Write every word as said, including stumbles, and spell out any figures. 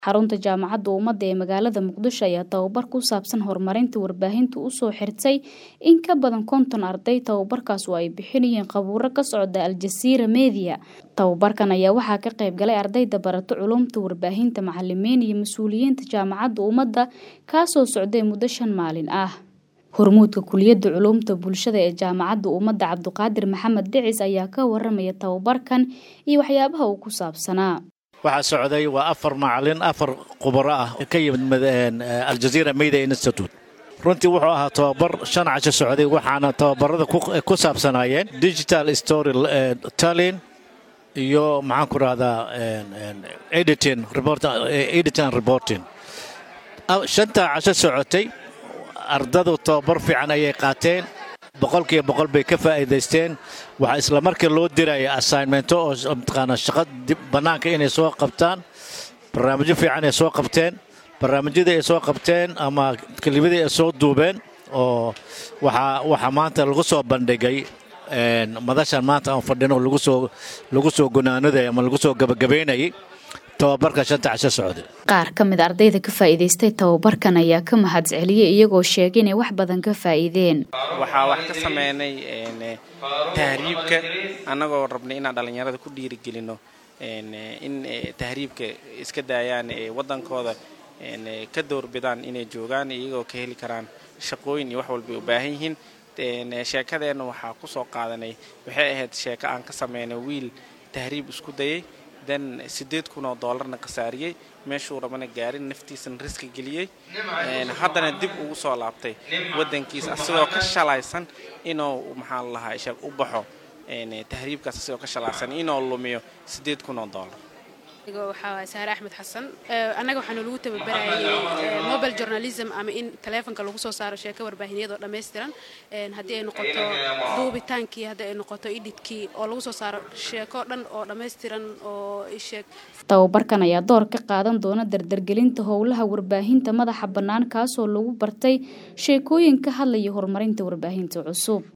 xarunta jaamacadda ummadda ee magaalada Muqdisho ayaa tababar ku saabsan horumarinta warbaahinta u soo xirtay in ka badan konton arday. Tababarkaas oo ay bixinayeen qabuuro ka socda Al Jazeera Media. Tababarkan ayaa waxaa ka qayb galay ardayda barato culumta warbaahinta, macallimiin iyo mas'uuliyiinta jaamacadda ummadda kaasoo socday muddo shan maalin ah. Hormuudka kuliyadda culumta bulshada ee jaamacadda ummadda Cabduqaadir Maxamed Dhicis ayaa ka waramaya tababarkan iyo waxyaabaha uu ku saabsanaa. waxa socday waa afar macallin afar khubaro ah ka yimid Al Jazeera Media Institute. runtii wuxuu ahaa tababar shan casho socday waxaana tababarada ku saabsanaayeen digital story telling iyo maxaan ku raahdaa editing report editing and reporting. shanta casho socotay ardadu tababar fiican ayay qaateen, boqolkiiba boqol bay ka faa'iideysteen. waxa isla markii loo diray assignment oo imtixaan shaqo banaanka inay soo qabtaan, barnaamijyo fiican ay soo qabteen, barnaamijyada ay soo qabteen ama kelmadii ay soo duubeen oo waxa waxa maanta lagu soo bandhigay een madashan maanta aan fadhino lagu soo lagu soo gunaanaday ama lagu soo gabagabeynay tababarka shanta casho socday. Qaar ka mid ardayda ka faa'iideystay tababarkan ayaa ka mahadceliyay iyagoo sheegay inay wax badan ka faa'iideen. Waxaa wax ka sameynay een tahriibka anagoo rabnay inaan dhalinyarada ku dhiirigelino een in tahriibka iska daayaan wadankooda een ka doorbidaan inay joogaan iyagoo ka heli karaan shaqooyin iyo wax walba u baahan yihiin. een sheekadeena waxaa ku soo qaadanay waxay ahayd sheeko aan ka sameynay wiil tahriib isku dayay dan sideed kun oo dollarna qasaariyay meeshuu rabana gaarin naftiisan risk geliyay een haddana dib ugu soo laabtay wadankiisa asigoo ka shalaysan inuu maxaa la lahaa shaq u baxo een tahriibkaas asigoo ka shalaysan inuu lumiyo sideed kun oo dollar. waxaa Saare Axmed Xasan anaga waxaan lagu tababarayay mobile journalism ama in telefoonka lagu soo saaro sheeko warbaahineed oo dhameystiran een hadii ay noqoto duubitaankii hadii ay noqoto editkii oo lagu soo saaro sheeko dhan oo dhameystiran oo isheeg. Tababarkan ayaa door ka qaadan doona dardargelinta howlaha warbaahinta madaxa bannaan kaasoo lagu bartay sheekooyin ka hadlaya horumarinta warbaahinta cusub.